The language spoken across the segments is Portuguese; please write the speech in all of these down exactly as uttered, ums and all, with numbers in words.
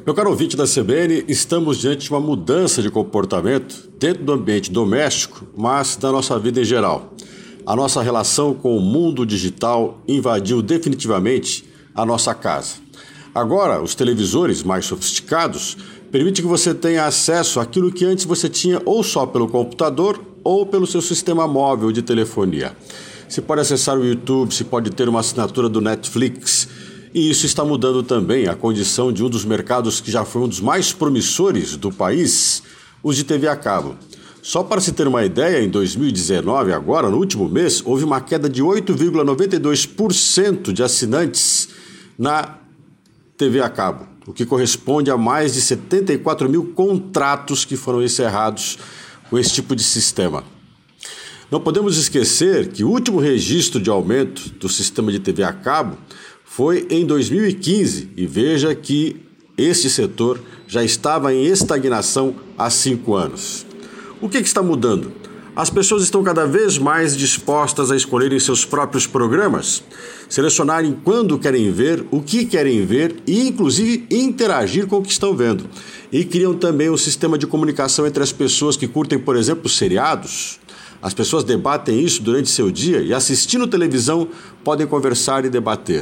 Meu caro ouvinte da C B N, estamos diante de uma mudança de comportamento dentro do ambiente doméstico, mas da nossa vida em geral. A nossa relação com o mundo digital invadiu definitivamente a nossa casa. Agora, os televisores mais sofisticados permitem que você tenha acesso àquilo que antes você tinha ou só pelo computador ou pelo seu sistema móvel de telefonia. Você pode acessar o YouTube, você pode ter uma assinatura do Netflix. E isso está mudando também a condição de um dos mercados que já foi um dos mais promissores do país, os de T V a cabo. Só para se ter uma ideia, em dois mil e dezenove, agora, no último mês, houve uma queda de oito vírgula noventa e dois por cento de assinantes na T V a cabo, o que corresponde a mais de setenta e quatro mil contratos que foram encerrados com esse tipo de sistema. Não podemos esquecer que o último registro de aumento do sistema de T V a cabo foi em dois mil e quinze, e veja que este setor já estava em estagnação há cinco anos. O que, que está mudando? As pessoas estão cada vez mais dispostas a escolherem seus próprios programas, selecionarem quando querem ver, o que querem ver e, inclusive, interagir com o que estão vendo. E criam também um sistema de comunicação entre as pessoas que curtem, por exemplo, seriados. As pessoas debatem isso durante seu dia e, assistindo televisão, podem conversar e debater.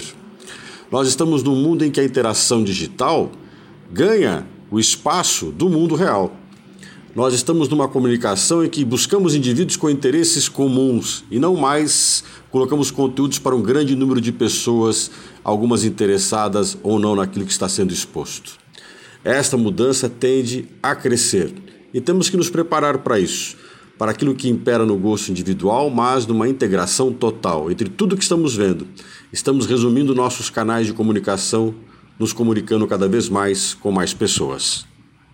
Nós estamos num mundo em que a interação digital ganha o espaço do mundo real. Nós estamos numa comunicação em que buscamos indivíduos com interesses comuns e não mais colocamos conteúdos para um grande número de pessoas, algumas interessadas ou não naquilo que está sendo exposto. Esta mudança tende a crescer e temos que nos preparar para isso, para aquilo que impera no gosto individual, mas numa integração total entre tudo que estamos vendo. Estamos resumindo nossos canais de comunicação, nos comunicando cada vez mais com mais pessoas.